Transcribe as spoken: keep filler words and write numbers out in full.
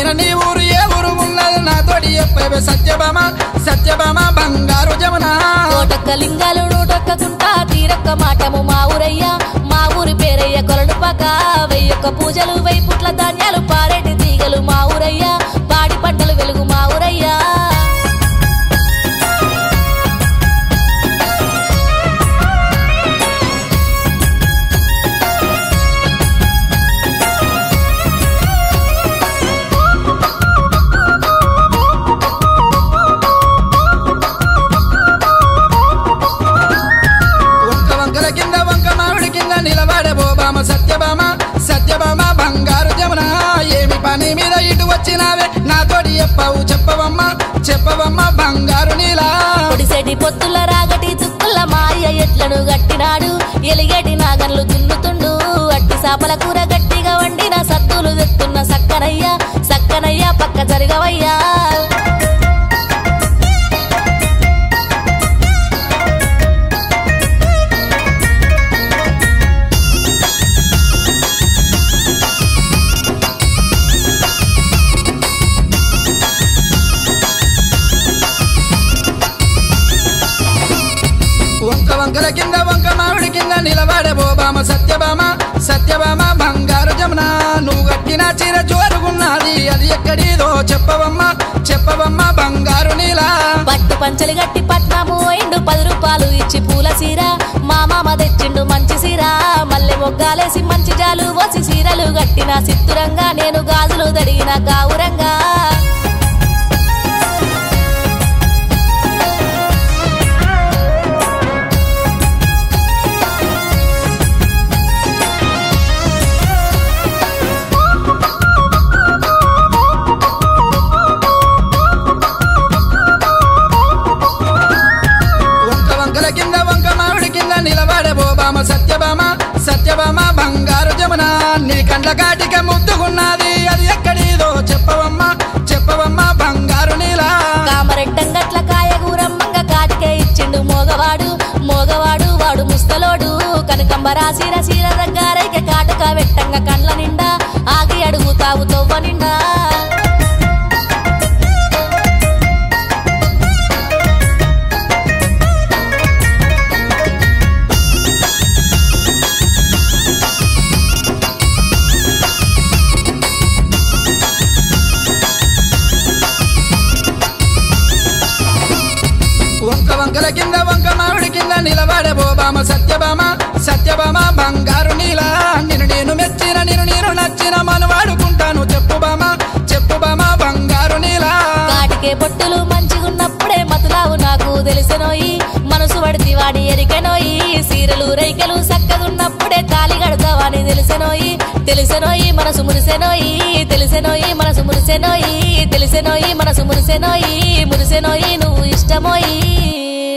వచ్చిన నీ ఊరు ఏ ఊరు ఉన్నది నాతోటి చెప్పవే సత్యభామ సత్యభామ బంగారు జమున కోటొక్క లింగాలు నూటొక్క గుంట తీరొక్క మాటము మా ఊరయ్య మా ఊరి పేరయ్య కొలడు పక్క వెయ్యొక్క పూజలు వెయ్యి పుట్ల ధాన్యాలు పారేటి తీగలు మా ఊరయ్య పాడి పంటలు వెలుగు మా ఊరయ్య కింద వంక మామిడి కింద నిలబడే బోబామ సత్యభామ సత్యభామ బంగారు జమున ఏమి పని మీద ఇటు వచ్చినావే నాతోటి చెప్పవు చెప్పవమ్మ చెప్పవమ్మ బంగారు నీలా పొడిసెటి పొత్తుల రాగటి దుక్కుల మాయ ఎట్లను గట్టినాడు ఎలిగేటి నాగన్లు దున్నుతుండు అట్టి సాపల కూర గట్టిగా వండిన సత్తులు తెత్తున్న సక్కనయ్య సక్కనయ్య పక్క జరగవయ్యా వంక వంకల కింద వంక మామిడి కింద నిలబడే బోబామ సత్యభామ సత్యభామ బంగారు జమున నువ్వు కట్టిన చీర జోరుగున్నది అది ఎక్కడిదో చెప్పవమ్మ చెప్పవమ్మ బంగారు నీలా పట్టు పంచలు గట్టి పట్నాము పోయిండు పది రూపాయలు ఇచ్చి పూల సీర మా మామ తెచ్చిండు మంచి సీర మల్లె మొగ్గాలేసి మంచి జాలు పోసి సీరలు గట్టిన సిత్తురంగా నేను గాజులు దడిగిన గావురంగా కింద వంక మామిడి కింద నిలబడే బోబామ సత్యభామ సత్యభామ బంగారు జమున నీ కండ్ల కాటిక ముద్దుకున్నది అది ఎక్కడిదో చెప్పవమ్మ చెప్పవమ్మ బంగారు నీలా కామరెడ్డంగట్ల కాయగూరమ్మంగ కాటికే ఇచ్చిండు మోగవాడు మోగవాడు వాడు ముస్తలోడు కనకంబరా సీర సీర రంగారైక కాటుక వెట్టంగ కండ్ల నిండా ఆగి అడుగుతావు తొవ్వ నిండా వంక వంకల కింద వంక మామిడి కింద నిలబడే బోబామ సత్యభామ సత్యభామ బంగారు నీలా నిన్ను నేను మెచ్చిన నిన్ను నేను నచ్చిన మనవాడుకుంటాను చెప్పు బామ చెప్పు బామ బంగారు నీలా కాటికే బొట్టులు మంచిగున్నప్పుడే మతులావు నాకు తెలిసెనోయి మనసు పడితే వాడి ఎరికెనోయి సీరలు రైకెలు సక్కగున్నప్పుడే తాలి గడతావని తెలిసెనోయి తెలిసెనోయి మనసు మురిసెనోయి తెలిసెనోయి మనసు మురిసెనోయి తెలిసెనోయి మనసు మురిసెనోయి మురిసెనోయి నువ్వు ఇష్టమోయి